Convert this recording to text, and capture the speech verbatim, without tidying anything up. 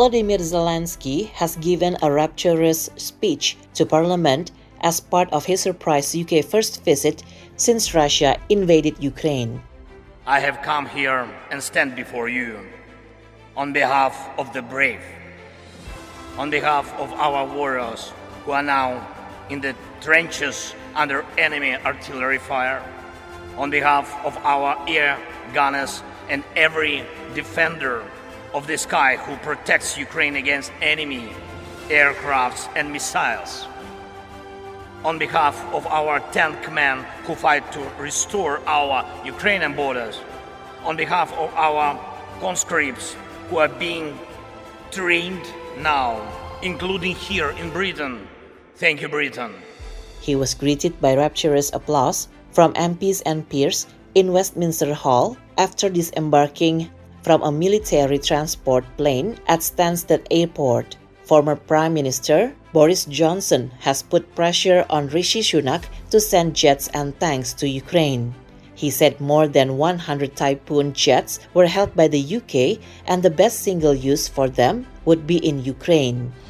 Volodymyr Zelensky has given a rapturous speech to Parliament as part of his surprise U K first visit since Russia invaded Ukraine. I have come here and stand before you on behalf of the brave, on behalf of our warriors who are now in the trenches under enemy artillery fire, on behalf of our air gunners and every defender of the sky who protects Ukraine against enemy aircrafts and missiles, on behalf of our tank men who fight to restore our Ukrainian borders, on behalf of our conscripts who are being trained now, including here in Britain. Thank you, Britain. He was greeted by rapturous applause from M Ps and peers in Westminster Hall after disembarking from a military transport plane at Stansted Airport. Former Prime Minister Boris Johnson has put pressure on Rishi Sunak to send jets and tanks to Ukraine. He said more than one hundred Typhoon jets were held by the U K and the best single use for them would be in Ukraine.